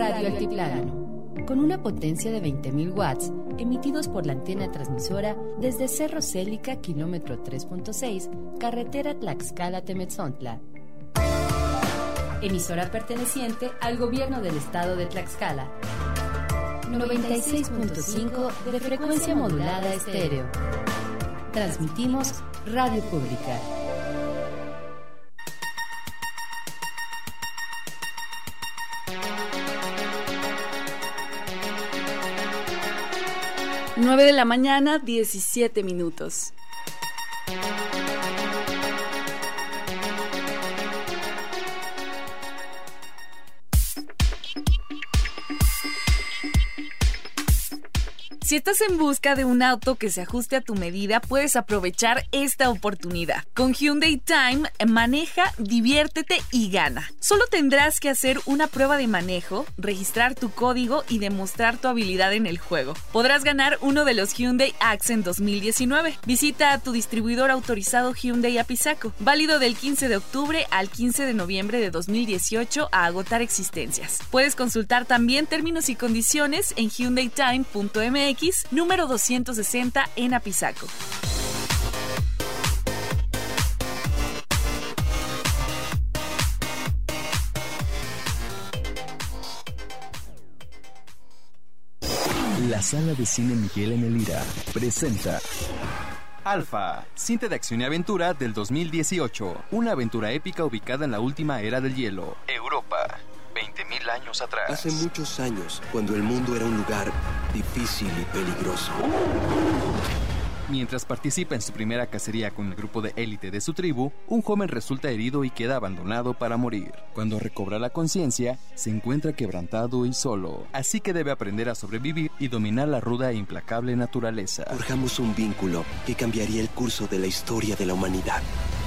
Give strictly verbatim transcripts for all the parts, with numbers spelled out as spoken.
Radio Altiplano, con una potencia de veinte mil watts, emitidos por la antena transmisora desde Cerro Célica, kilómetro tres punto seis, carretera Tlaxcala-Temetzontla. Emisora perteneciente al gobierno del estado de Tlaxcala. noventa y seis punto cinco de frecuencia modulada estéreo. Transmitimos Radio Pública. nueve de la mañana, diecisiete minutos. Si estás en busca de un auto que se ajuste a tu medida, puedes aprovechar esta oportunidad. Con Hyundai Time, maneja, diviértete y gana. Solo tendrás que hacer una prueba de manejo, registrar tu código y demostrar tu habilidad en el juego. Podrás ganar uno de los Hyundai Accent dos mil diecinueve. Visita a tu distribuidor autorizado Hyundai Apizaco. Válido del quince de octubre al quince de noviembre de dos mil dieciocho a agotar existencias. Puedes consultar también términos y condiciones en hyundai time punto m x, número doscientos sesenta en Apizaco. La Sala de Cine Miguel en el Lira presenta Alfa, cinta de acción y aventura del dos mil dieciocho. Una aventura épica ubicada en la última era del hielo, Europa, veinte mil años atrás. Hace muchos años, cuando el mundo era un lugar difícil y peligroso. Mientras participa en su primera cacería con el grupo de élite de su tribu, un joven resulta herido y queda abandonado para morir. Cuando recobra la conciencia, se encuentra quebrantado y solo. Así que debe aprender a sobrevivir y dominar la ruda e implacable naturaleza. Forjamos un vínculo que cambiaría el curso de la historia de la humanidad.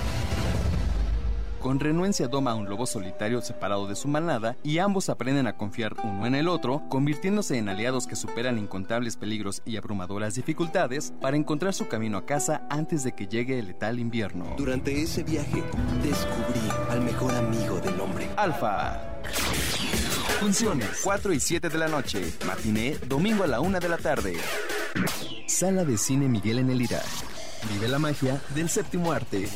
Con renuencia doma a un lobo solitario separado de su manada y ambos aprenden a confiar uno en el otro, convirtiéndose en aliados que superan incontables peligros y abrumadoras dificultades para encontrar su camino a casa antes de que llegue el letal invierno. Durante ese viaje, descubrí al mejor amigo del hombre. Alfa. Funciones cuatro y siete de la noche. Matiné, domingo a la una de la tarde. Sala de Cine Miguel en el Lira. Vive la magia del séptimo arte.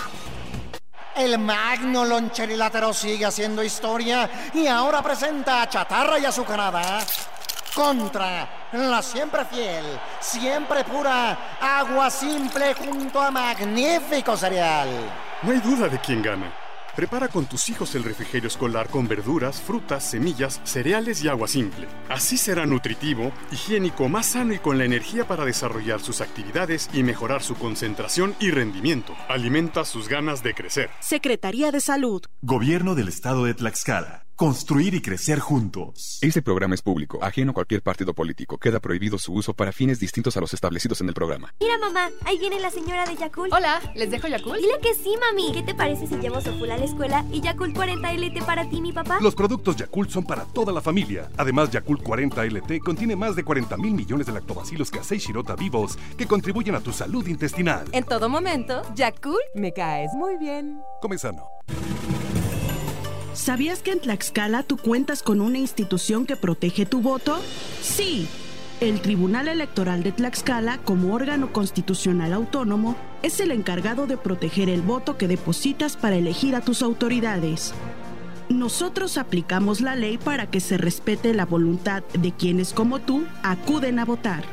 El magno loncherilátero sigue haciendo historia y ahora presenta a Chatarra y Azucarada contra la siempre fiel, siempre pura Agua Simple junto a Magnífico Cereal. No hay duda de quién gana. Prepara con tus hijos el refrigerio escolar con verduras, frutas, semillas, cereales y agua simple. Así será nutritivo, higiénico, más sano y con la energía para desarrollar sus actividades y mejorar su concentración y rendimiento. Alimenta sus ganas de crecer. Secretaría de Salud. Gobierno del Estado de Tlaxcala. Construir y crecer juntos. Este programa es público, ajeno a cualquier partido político. Queda prohibido su uso para fines distintos a los establecidos en el programa. Mira, mamá, ahí viene la señora de Yakult. Hola, ¿les dejo Yakult? Dile que sí, mami. ¿Qué te parece si llevo Sofula a la escuela y Yakult cuarenta L T para ti, mi papá? Los productos Yakult son para toda la familia. Además, Yakult cuarenta L T contiene más de cuarenta mil millones de lactobacilos casei shirota vivos que contribuyen a tu salud intestinal. En todo momento, Yakult me caes muy bien. Come sano. ¿Sabías que en Tlaxcala tú cuentas con una institución que protege tu voto? Sí. El Tribunal Electoral de Tlaxcala, como órgano constitucional autónomo, es el encargado de proteger el voto que depositas para elegir a tus autoridades. Nosotros aplicamos la ley para que se respete la voluntad de quienes, como tú, acuden a votar.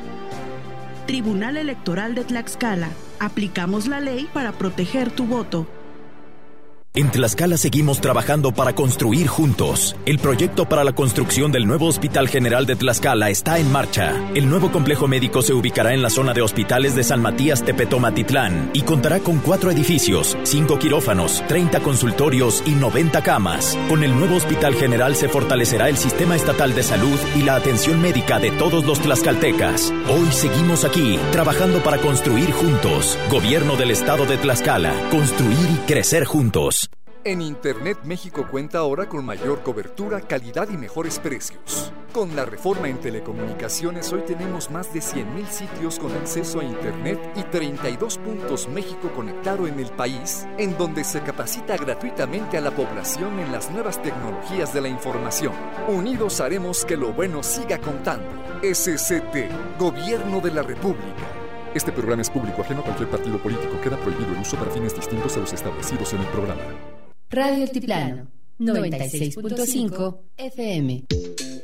Tribunal Electoral de Tlaxcala. Aplicamos la ley para proteger tu voto. En Tlaxcala seguimos trabajando para construir juntos. El proyecto para la construcción del nuevo Hospital General de Tlaxcala está en marcha. El nuevo complejo médico se ubicará en la zona de hospitales de San Matías Tepetomatitlán y contará con cuatro edificios, cinco quirófanos, treinta consultorios y noventa camas. Con el nuevo Hospital General se fortalecerá el sistema estatal de salud y la atención médica de todos los tlaxcaltecas. Hoy seguimos aquí, trabajando para construir juntos. Gobierno del Estado de Tlaxcala. Construir y crecer juntos. En Internet México cuenta ahora con mayor cobertura, calidad y mejores precios. Con la reforma en telecomunicaciones hoy tenemos más de cien mil sitios con acceso a Internet y treinta y dos puntos México conectado en el país, en donde se capacita gratuitamente a la población en las nuevas tecnologías de la información. Unidos haremos que lo bueno siga contando. S C T, Gobierno de la República. Este programa es público, ajeno a cualquier partido político. Queda prohibido el uso para fines distintos a los establecidos en el programa. Radio Altiplano, noventa y seis punto cinco F M.